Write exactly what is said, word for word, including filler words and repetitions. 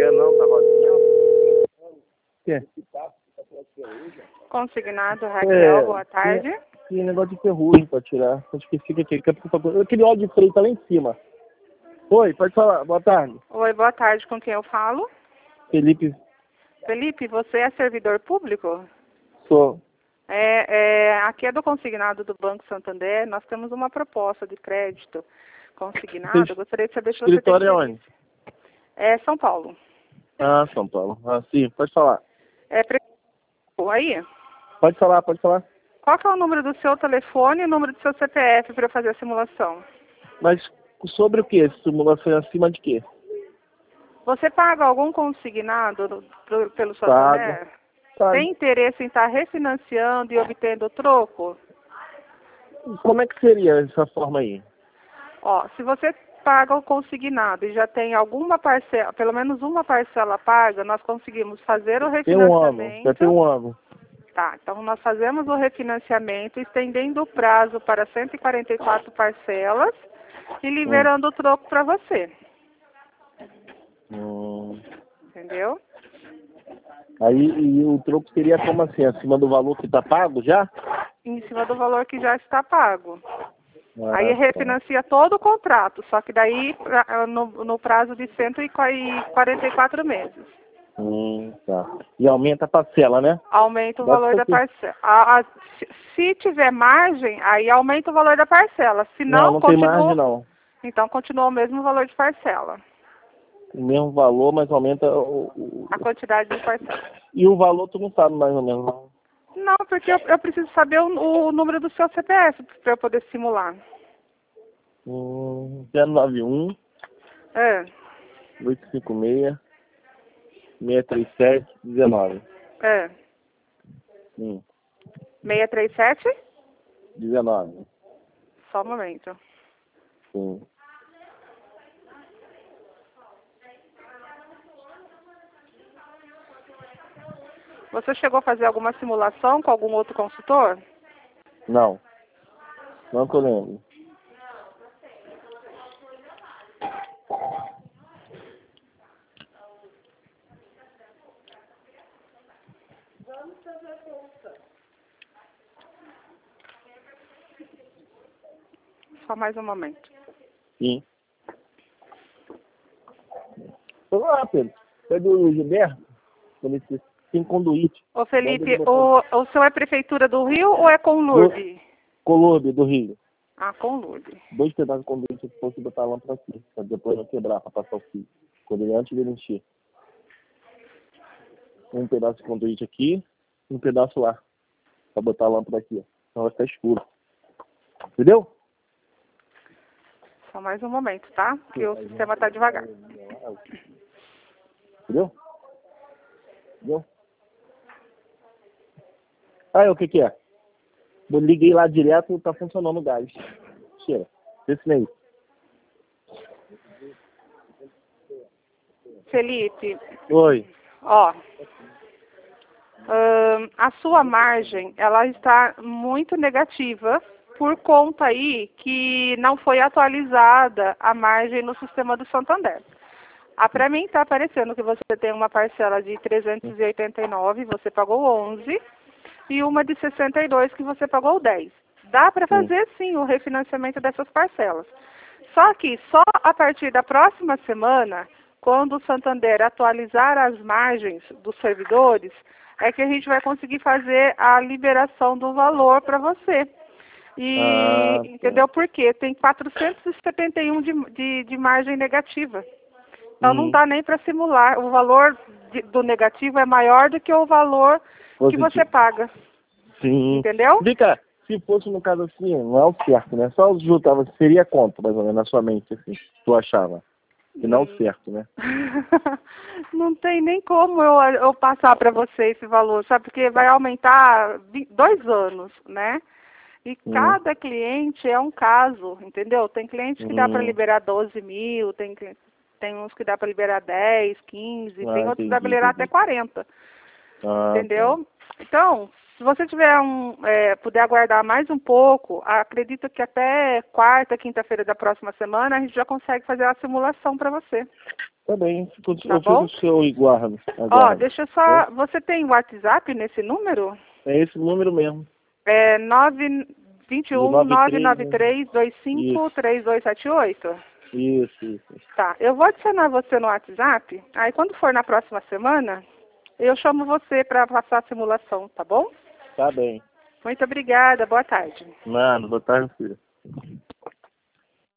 quer não, tá rodinha. Quer? Consignado, Raquel, É, boa tarde. Tem, tem negócio de ferrugem pra tirar. Acho que fica aqui. Aquele óleo de freio tá lá em cima. Oi, pode falar. Boa tarde. Oi, boa tarde, com quem eu falo? Felipe, Felipe, você é servidor público? sou. É, é, aqui é do consignado do Banco Santander. Nós temos uma proposta de crédito consignado. Eu gostaria de saber se você tem Escritório é interesse. onde? É São Paulo. Ah, São Paulo. Ah, sim, pode falar. É pre... aí? Pode falar, pode falar. Qual que é o número do seu telefone e o número do seu C P F para eu fazer a simulação? Mas sobre o que? Simulação acima de quê? Você paga algum consignado do- pro- pelo Pago. Santander? Pago. Tem interesse em estar refinanciando e obtendo troco? Como é que seria essa forma aí? Ó, se você paga o consignado e já tem alguma parcela, pelo menos uma parcela paga, nós conseguimos fazer o Tem um ano, refinanciamento. já tem um ano. Tá, então nós fazemos o refinanciamento, estendendo o prazo para cento e quarenta e quatro parcelas e liberando o troco para você. Hum. Entendeu? Aí e o troco seria como assim? Acima do valor que está pago já? Em cima do valor que já está pago. Ah, Aí tá. refinancia todo o contrato, só que daí pra- no, no prazo de cento e quarenta e quatro meses. Hum, tá. E aumenta a parcela, né? Aumenta o Basta valor da que- parcela. A- a- se, se tiver margem, aí aumenta o valor da parcela. Se Não, não, não tem continua, margem não. então continua o mesmo valor de parcela. O mesmo valor, mas aumenta o, o- A quantidade de parcela. E o valor tu não sabe mais ou menos, não. Não, porque eu, eu preciso saber o, o número do seu C P F para eu poder simular. Hum, zero nove um, É, oito cinco seis, seis três sete, um nove. é. Hum, seis três sete? dezenove. Só um momento. Sim. Você chegou a fazer alguma simulação com algum outro consultor? Não. Não que eu lembro. Só mais um momento. Sim. Vamos lá, Pedro. Pede o Gilberto. Ele tem conduíte. Ô Felipe, o, o seu é Prefeitura do Rio ou é com Lourdes? Colômbia, do Rio. Ah, com Lourdes. Dois pedaços de conduíte que fosse botar a lâmpada aqui. Pra depois não quebrar, pra passar o fio. Quando ele antes dele encher. Um pedaço de conduíte aqui, um pedaço lá. Pra botar a lâmpada aqui, ó. Senão vai ficar escuro. Entendeu? Só mais um momento, tá? Porque o sistema tá devagar. Entendeu? Entendeu? Aí, o que que é? Eu liguei lá direto, tá funcionando o gás. Cheira. Esse nem. Felipe, Oi. ó, ahn, a sua margem, ela está muito negativa por conta aí que não foi atualizada a margem no sistema do Santander. Ah, para mim está aparecendo que você tem uma parcela de trezentos e oitenta e nove, você pagou onze, e uma de sessenta e dois que você pagou dez. Dá para fazer sim o refinanciamento dessas parcelas. Só que só a partir da próxima semana, quando o Santander atualizar as margens dos servidores, é que a gente vai conseguir fazer a liberação do valor para você. E Ah, tá. entendeu por quê? Tem quatrocentos e setenta e um de, de, de margem negativa. Então Uhum. não dá nem para simular. O valor de, do negativo é maior do que o valor Positivo. que você paga. Sim. Entendeu? Vem cá, se fosse no caso assim, não é o certo, né? Só juntava, seria quanto, mais ou menos, na sua mente, assim, tu achava? E não o certo, né? Não tem nem como eu, eu passar para você esse valor, sabe? Porque vai aumentar vi- dois anos, né? E Hum. cada cliente é um caso, entendeu? Tem clientes que dá para Hum. liberar doze mil, tem, cli- tem uns que dá para liberar dez, quinze, Ah, tem outros que dá para entendi, liberar entendi. até quarenta, Ah, entendeu? Então, se você tiver um, é, puder aguardar mais um pouco, acredito que até quarta, quinta-feira da próxima semana a gente já consegue fazer a simulação para você. Tá bem, fico, Tá eu bom? fico o seu e guardo. Ó, aguardo. deixa eu só... Você tem WhatsApp nesse número? É esse número mesmo. É nove dois Do um, nove nove três, nove né? três, dois cinco, três dois sete oito? Isso, isso. Tá, eu vou adicionar você no WhatsApp, aí quando for na próxima semana, eu chamo você para passar a simulação, tá bom? Tá bem. Muito obrigada, boa tarde. Mano, boa tarde, filho.